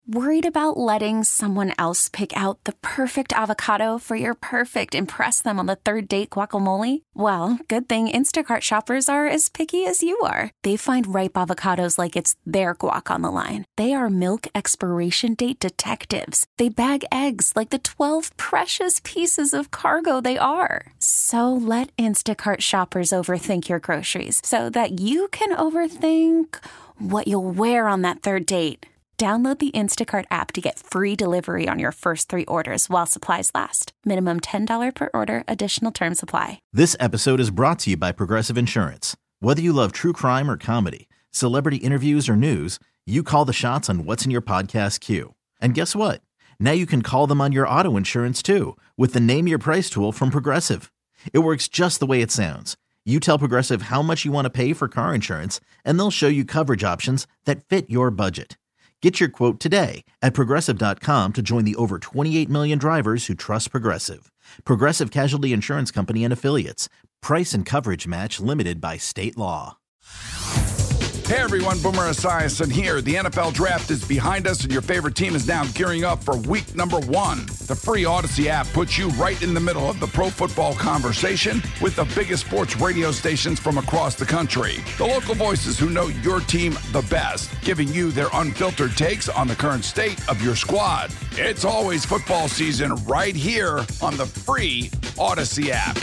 Worried about letting someone else pick out the perfect avocado for your perfect impress them on the third date guacamole? Well, good thing Instacart shoppers are as picky as you are. They find ripe avocados like it's their guac on the line. They are milk expiration date detectives. They bag eggs like the 12 precious pieces of cargo they are. So let Instacart shoppers overthink your groceries so that you can overthink what you'll wear on that third date. Download the Instacart app to get free delivery on your first 3 orders while supplies last. Minimum $10 per order. Additional terms apply. This episode is brought to you by Progressive Insurance. Whether you love true crime or comedy, celebrity interviews or news, you call the shots on what's in your podcast queue. And guess what? Now you can call them on your auto insurance too with the Name Your Price tool from Progressive. It works just the way it sounds. You tell Progressive how much you want to pay for car insurance, and they'll show you coverage options that fit your budget. Get your quote today at Progressive.com to join the over 28 million drivers who trust Progressive. Progressive Casualty Insurance Company and Affiliates. Price and coverage match limited by state law. Hey everyone, Boomer Esiason here. The NFL draft is behind us and your favorite team is now gearing up for week number 1. The free Odyssey app puts you right in the middle of the pro football conversation with the biggest sports radio stations from across the country. The local voices who know your team the best, giving you their unfiltered takes on the current state of your squad. It's always football season right here on the free Odyssey app.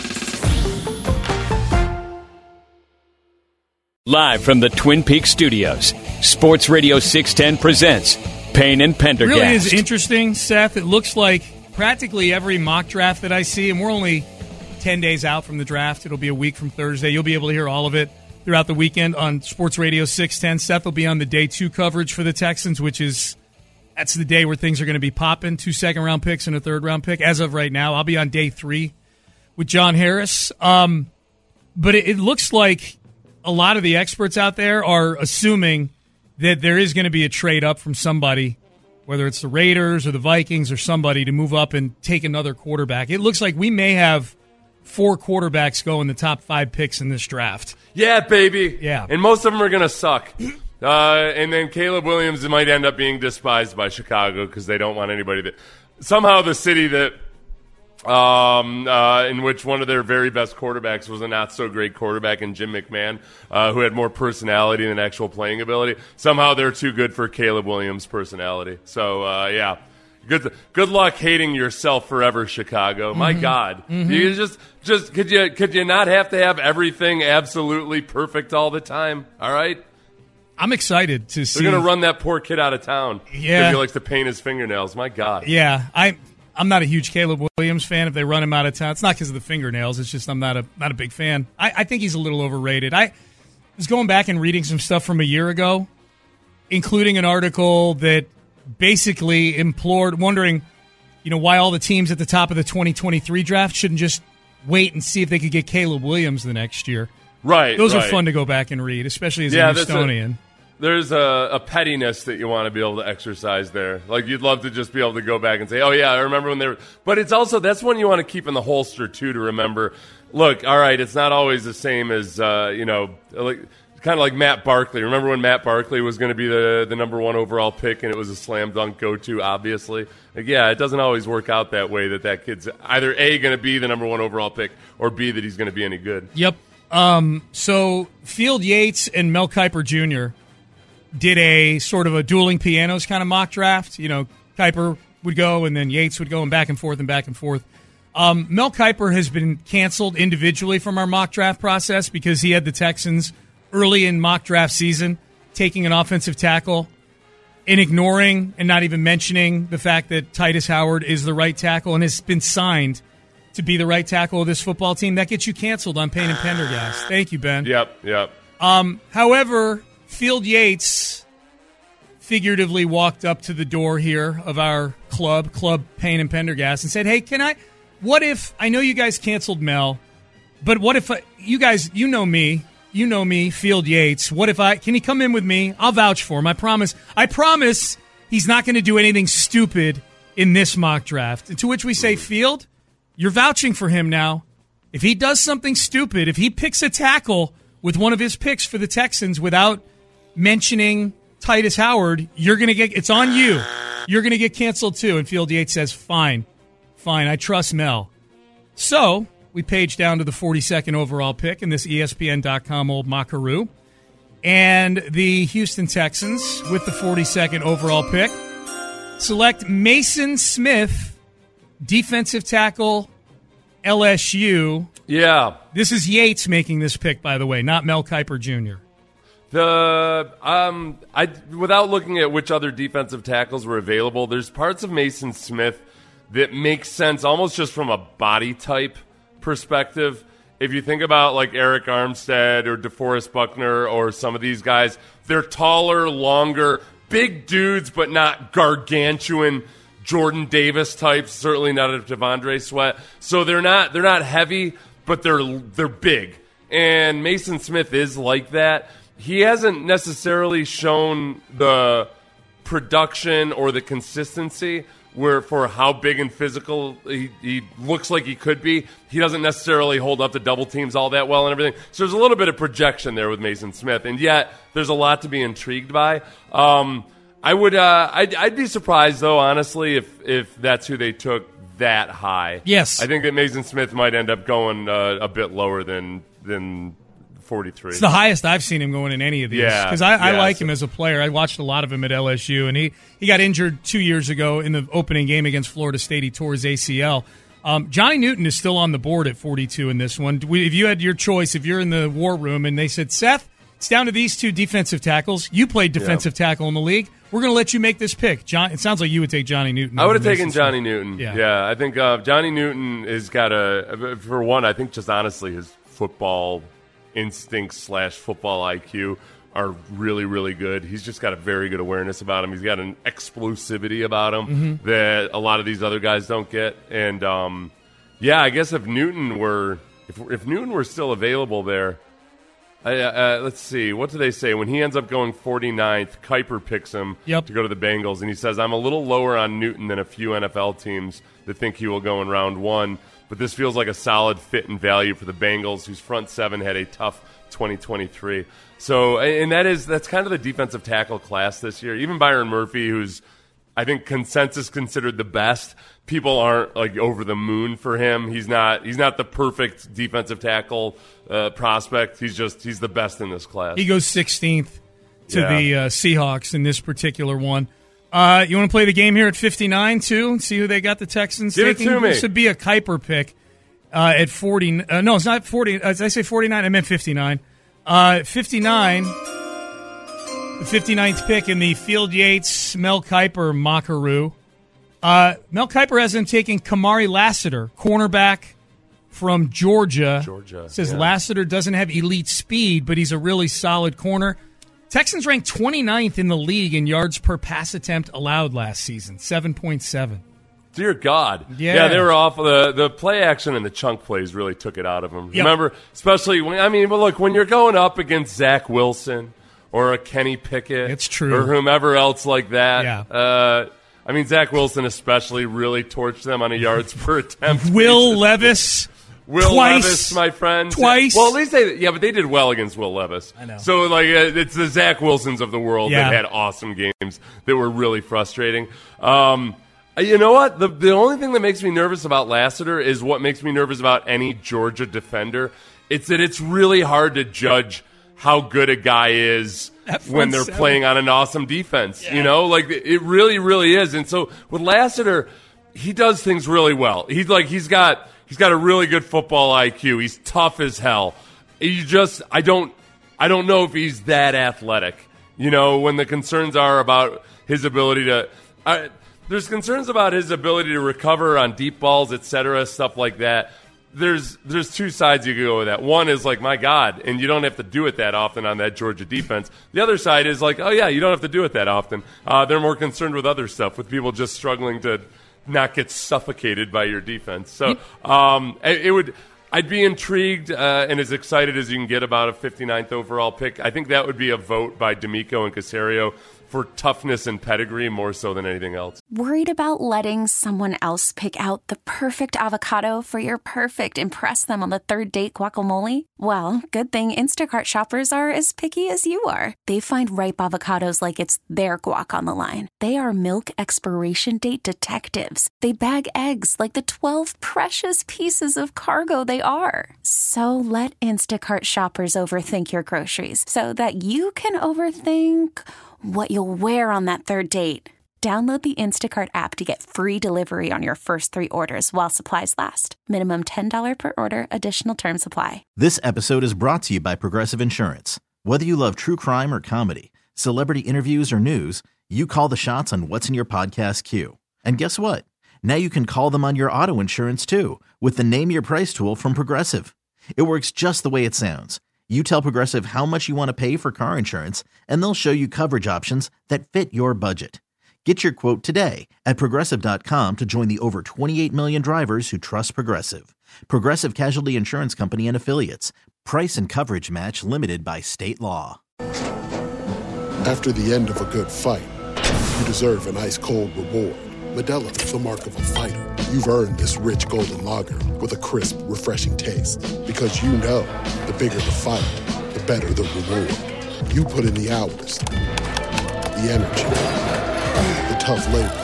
Live from the Twin Peaks studios, Sports Radio 610 presents Payne and Pendergast. Really is interesting, Seth. It looks like practically every mock draft that I see, and we're only 10 days out from the draft. It'll be a week from Thursday. You'll be able to hear all of it throughout the weekend on Sports Radio 610. Seth will be on the day 2 coverage for the Texans, that's the day where things are going to be popping. 2 second-round picks and a third-round pick. As of right now, I'll be on day 3 with John Harris. But it looks like a lot of the experts out there are assuming that there is going to be a trade up from somebody, whether it's the Raiders or the Vikings or somebody, to move up and take another quarterback. It looks like we may have 4 quarterbacks go in the top 5 picks in this draft. Yeah, baby. Yeah. And most of them are going to suck. And then Caleb Williams might end up being despised by Chicago because they don't want anybody that – somehow the city that – in which one of their very best quarterbacks was a not-so-great quarterback in Jim McMahon, who had more personality than actual playing ability. Somehow they're too good for Caleb Williams' personality. So, yeah, good luck hating yourself forever, Chicago. Mm-hmm. My God. Mm-hmm. You just could you not have to have everything absolutely perfect all the time, all right? I'm excited to see. They're going to run that poor kid out of town because he likes to paint his fingernails. My God. Yeah, I'm not a huge Caleb Williams fan. If they run him out of town, it's not because of the fingernails. It's just I'm not a big fan. I think he's a little overrated. I was going back and reading some stuff from a year ago, including an article that basically wondering, why all the teams at the top of the 2023 draft shouldn't just wait and see if they could get Caleb Williams the next year. Right. Those are fun to go back and read, especially as a Houstonian. There's a pettiness that you want to be able to exercise there. Like, you'd love to just be able to go back and say, oh, yeah, I remember when they were. But it's also, that's one you want to keep in the holster, too, to remember. Look, all right, it's not always the same as, kind of like Matt Barkley. Remember when Matt Barkley was going to be the number 1 overall pick and it was a slam dunk go-to, obviously? Like, yeah, it doesn't always work out that way, that kid's either A, going to be the number 1 overall pick, or B, that he's going to be any good. Yep. So Field Yates and Mel Kiper Jr. did a sort of a dueling pianos kind of mock draft. Kiper would go and then Yates would go and back and forth and back and forth. Mel Kiper has been canceled individually from our mock draft process because he had the Texans early in mock draft season taking an offensive tackle and ignoring and not even mentioning the fact that Titus Howard is the right tackle and has been signed to be the right tackle of this football team. That gets you canceled on Payne and Pendergast. Thank you, Ben. Yep. However, Field Yates figuratively walked up to the door here of our club Payne and Pendergast, and said, hey, what if, I know you guys canceled Mel, but what if, you guys, you know me, Field Yates, can he come in with me? I'll vouch for him, I promise he's not going to do anything stupid in this mock draft. And to which we say, Field, you're vouching for him now. If he does something stupid, if he picks a tackle with one of his picks for the Texans without mentioning Titus Howard, you're going to it's on you. You're going to get canceled too. And Field Yates says, fine, I trust Mel. So we page down to the 42nd overall pick in this ESPN.com old Mockaroo. And the Houston Texans, with the 42nd overall pick, select Mason Smith, defensive tackle, LSU. Yeah. This is Yates making this pick, by the way, not Mel Kiper Jr. Without looking at which other defensive tackles were available, there's parts of Mason Smith that make sense almost just from a body type perspective. If you think about like Eric Armstead or DeForest Buckner or some of these guys, they're taller, longer, big dudes, but not gargantuan Jordan Davis types. Certainly not a Devondre Sweat. So they're not heavy, but they're big. And Mason Smith is like that. He hasn't necessarily shown the production or the consistency for how big and physical he looks like he could be. He doesn't necessarily hold up to double teams all that well and everything. So there's a little bit of projection there with Mason Smith, and yet there's a lot to be intrigued by. I'd be surprised though, honestly, if that's who they took that high. Yes, I think that Mason Smith might end up going a bit lower than 43. It's the highest I've seen him going in any of these. Because I like him as a player. I watched a lot of him at LSU, and he got injured 2 years ago in the opening game against Florida State. He tore his ACL. Johnny Newton is still on the board at 42 in this one. If you had your choice, if you're in the war room and they said, Seth, it's down to these two defensive tackles. You played defensive tackle in the league. We're going to let you make this pick. It sounds like you would take Johnny Newton. I would have taken Johnny Newton. Yeah, I think Johnny Newton has got for one, I think just honestly his football instincts / football IQ are really, really good. He's just got a very good awareness about him. He's got an explosivity about him that a lot of these other guys don't get. And I guess if Newton were still available there, let's see, what do they say when he ends up going 49th? Kiper picks him to go to the Bengals, and he says, "I'm a little lower on Newton than a few NFL teams that think he will go in round 1." But this feels like a solid fit and value for the Bengals, whose front seven had a tough 2023. So, and that's kind of the defensive tackle class this year. Even Byron Murphy, who's I think consensus considered the best, people aren't like over the moon for him. He's not the perfect defensive tackle prospect. He's the best in this class. He goes 16th to the Seahawks in this particular one. You want to play the game here at 59, too? See who they got the Texans taking? Give it to me. This would be a Kiper pick at 40. No, it's not 40. Did I say 49? I meant 59. 59, the 59th pick in the Field Yates, Mel Kiper Mockaroo. Mel Kiper has him taking Kamari Lassiter, cornerback from Georgia. Says Lassiter doesn't have elite speed, but he's a really solid corner. Texans ranked 29th in the league in yards per pass attempt allowed last season, 7.7. Dear God. Yeah, they were off. The play action and the chunk plays really took it out of them. Yep. Remember, especially when you're going up against Zach Wilson or a Kenny Pickett. It's true. Or whomever else like that. Yeah. Zach Wilson especially really torched them on a yards per attempt. Will Levis. Levis, my friend. Twice. Well, at least but they did well against Will Levis. I know. So, it's the Zach Wilsons of the world that had awesome games that were really frustrating. You know what? The only thing that makes me nervous about Lassiter is what makes me nervous about any Georgia defender. It's that it's really hard to judge how good a guy is when they're playing on an awesome defense. Yeah. It really, really is. And so with Lassiter, he does things really well. He's got a really good football IQ. He's tough as hell. I don't know if he's that athletic. When the concerns are about his ability to there's concerns about his ability to recover on deep balls, etc., stuff like that. There's two sides you can go with that. One is like, my God, and you don't have to do it that often on that Georgia defense. The other side is like, oh yeah, you don't have to do it that often. They're more concerned with other stuff, with people just struggling to not get suffocated by your defense. So I'd be intrigued and as excited as you can get about a 59th overall pick. I think that would be a vote by D'Amico and Caserio for toughness and pedigree more so than anything else. Worried about letting someone else pick out the perfect avocado for your perfect impress them on the third date guacamole? Well, good thing Instacart shoppers are as picky as you are. They find ripe avocados like it's their guac on the line. They are milk expiration date detectives. They bag eggs like the 12 precious pieces of cargo they are. So let Instacart shoppers overthink your groceries so that you can overthink what you'll wear on that third date. Download the Instacart app to get free delivery on your first 3 orders while supplies last. Minimum $10 per order. Additional terms apply. This episode is brought to you by Progressive Insurance. Whether you love true crime or comedy, celebrity interviews or news, you call the shots on what's in your podcast queue. And guess what? Now you can call them on your auto insurance too with the Name Your Price tool from Progressive. It works just the way it sounds. You tell Progressive how much you want to pay for car insurance, and they'll show you coverage options that fit your budget. Get your quote today at Progressive.com to join the over 28 million drivers who trust Progressive. Progressive Casualty Insurance Company and Affiliates. Price and coverage match limited by state law. After the end of a good fight, you deserve an ice-cold reward. Modelo is the mark of a fighter. You've earned this rich golden lager with a crisp, refreshing taste. Because you know, the bigger the fight, the better the reward. You put in the hours, the energy, the tough labor.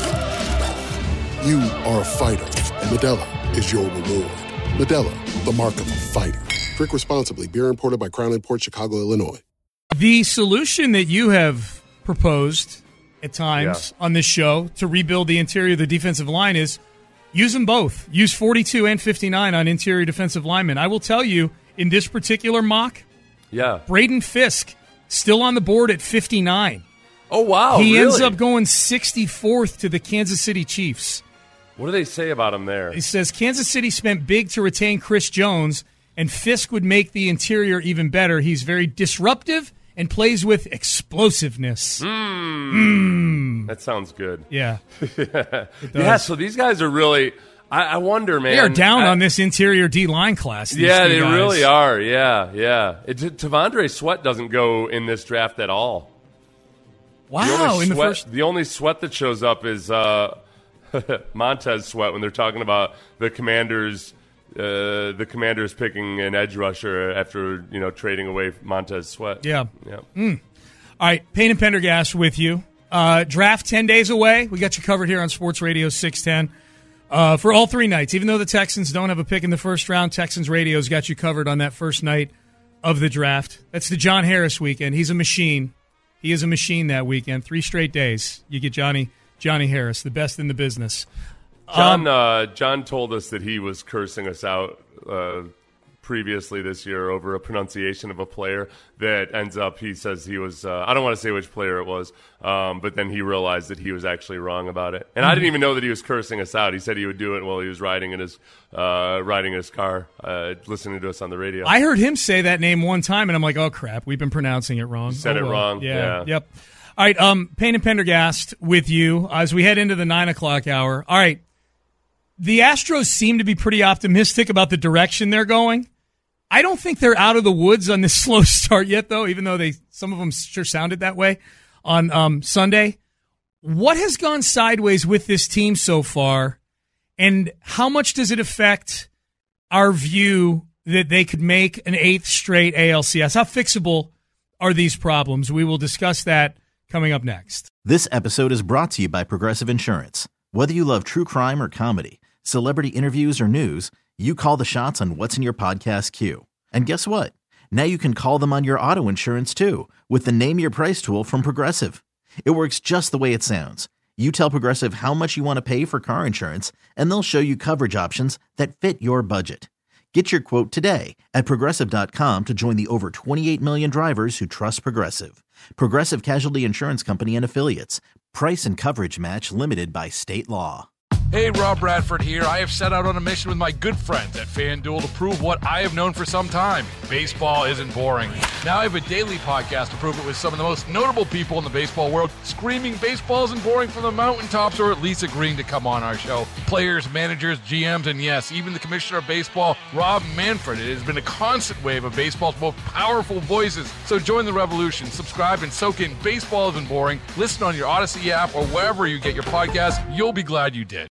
You are a fighter, and Modelo is your reward. Modelo, the mark of a fighter. Drink responsibly. Beer imported by Crown Imports, Chicago, Illinois. The solution that you have proposed at times on this show to rebuild the interior of the defensive line is use them both. Use 42 and 59 on interior defensive linemen. I will tell you, in this particular mock, Braden Fisk still on the board at 59. Oh, wow. He really? ends up going 64th to the Kansas City Chiefs. What do they say about him there? It says Kansas City spent big to retain Chris Jones, and Fisk would make the interior even better. He's very disruptive and plays with explosiveness. That sounds good. Yeah. Yeah, so these guys are really, I wonder, man. They are down on this interior D-line class. Yeah, they really are. Yeah. Tavondre Sweat doesn't go in this draft at all. Wow. The only Sweat that shows up is Montez Sweat when they're talking about the Commanders picking an edge rusher after trading away Montez Sweat. Yeah. All right, Payne and Pendergast with you. Draft 10 days away. We got you covered here on Sports Radio 610 for all 3 nights. Even though the Texans don't have a pick in the first round, Texans Radio's got you covered on that first night of the draft. That's the John Harris weekend. He's a machine. He is a machine that weekend. 3 straight days. You get Johnny Harris, the best in the business. John told us that he was cursing us out previously this year over a pronunciation of a player that ends up, he says he was, I don't want to say which player it was, but then he realized that he was actually wrong about it. And I didn't even know that he was cursing us out. He said he would do it while he was riding in his car, listening to us on the radio. I heard him say that name one time, and I'm like, oh, crap, we've been pronouncing it wrong. You said it wrong. Yeah. Yep. All right, Payne and Pendergast with you as we head into the 9 o'clock hour. All right, the Astros seem to be pretty optimistic about the direction they're going. I don't think they're out of the woods on this slow start yet, though, even though some of them sure sounded that way on Sunday. What has gone sideways with this team so far, and how much does it affect our view that they could make an 8th straight ALCS? How fixable are these problems? We will discuss that coming up next. This episode is brought to you by Progressive Insurance. Whether you love true crime or comedy, celebrity interviews or news, you call the shots on what's in your podcast queue. And guess what? Now you can call them on your auto insurance too with the Name Your Price tool from Progressive. It works just the way it sounds. You tell Progressive how much you want to pay for car insurance, and they'll show you coverage options that fit your budget. Get your quote today at Progressive.com to join the over 28 million drivers who trust Progressive. Progressive Casualty Insurance Company and Affiliates. Price and coverage match limited by state law. Hey, Rob Bradford here. I have set out on a mission with my good friends at FanDuel to prove what I have known for some time. Baseball isn't boring. Now I have a daily podcast to prove it with some of the most notable people in the baseball world, screaming baseball isn't boring from the mountaintops, or at least agreeing to come on our show. Players, managers, GMs, and yes, even the commissioner of baseball, Rob Manfred. It has been a constant wave of baseball's most powerful voices. So join the revolution. Subscribe and soak in Baseball Isn't Boring. Listen on your Odyssey app or wherever you get your podcasts. You'll be glad you did.